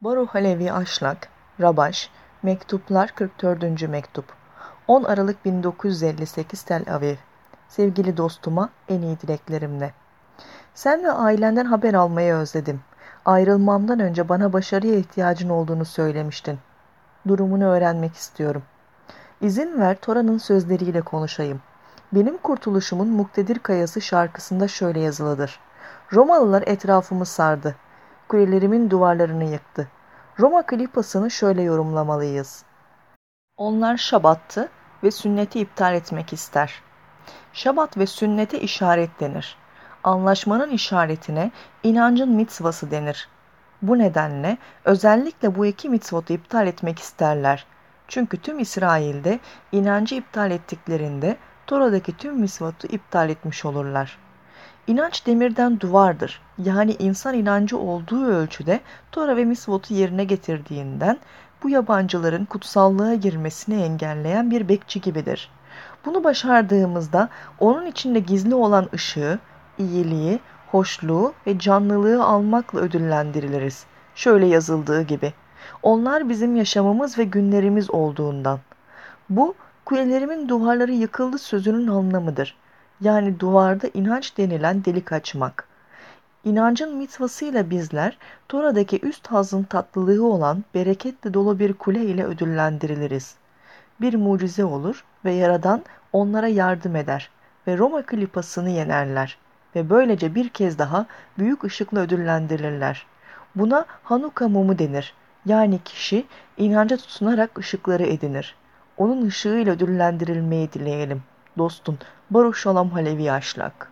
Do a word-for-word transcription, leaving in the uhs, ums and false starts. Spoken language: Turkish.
Baruh Halevi Aşlak, Rabaş, Mektuplar kırk dördüncü Mektup. on Aralık bin dokuz yüz elli sekiz Tel Aviv. Sevgili dostuma en iyi dileklerimle. Sen ve ailenden haber almayı özledim. Ayrılmamdan önce bana başarıya ihtiyacın olduğunu söylemiştin. Durumunu öğrenmek istiyorum. İzin ver Tora'nın sözleriyle konuşayım. Benim kurtuluşumun Muktedir Kayası şarkısında şöyle yazılıdır. Romalılar etrafımı sardı. Kulelerimin duvarlarını yıktı. Roma klipasını şöyle yorumlamalıyız. Onlar şabattı ve sünneti iptal etmek ister. Şabat ve sünnete işaret denir. Anlaşmanın işaretine inancın mitzvası denir. Bu nedenle özellikle bu iki mitzvotu iptal etmek isterler. Çünkü tüm İsrail'de inancı iptal ettiklerinde Tora'daki tüm mitzvotu iptal etmiş olurlar. İnanç demirden duvardır. Yani insan inancı olduğu ölçüde Tora ve mitzvotu yerine getirdiğinden bu yabancıların kutsallığa girmesini engelleyen bir bekçi gibidir. Bunu başardığımızda onun içinde gizli olan ışığı, iyiliği, hoşluğu ve canlılığı almakla ödüllendiriliriz. Şöyle yazıldığı gibi. Onlar bizim yaşamımız ve günlerimiz olduğundan. Bu, kulelerimin duvarları yıkıldı sözünün anlamıdır. Yani duvarda inanç denilen delik açmak. İnancın mitvasıyla bizler, Tora'daki üst hazın tatlılığı olan bereketle dolu bir kule ile ödüllendiriliriz. Bir mucize olur ve Yaradan onlara yardım eder ve Roma klipasını yenerler ve böylece bir kez daha büyük ışıkla ödüllendirilirler. Buna Hanuka mumu denir. Yani kişi inanca tutunarak ışıkları edinir. Onun ışığıyla ödüllendirilmeyi dileyelim. Dostun Baruch Shalom Halevi Aşlak.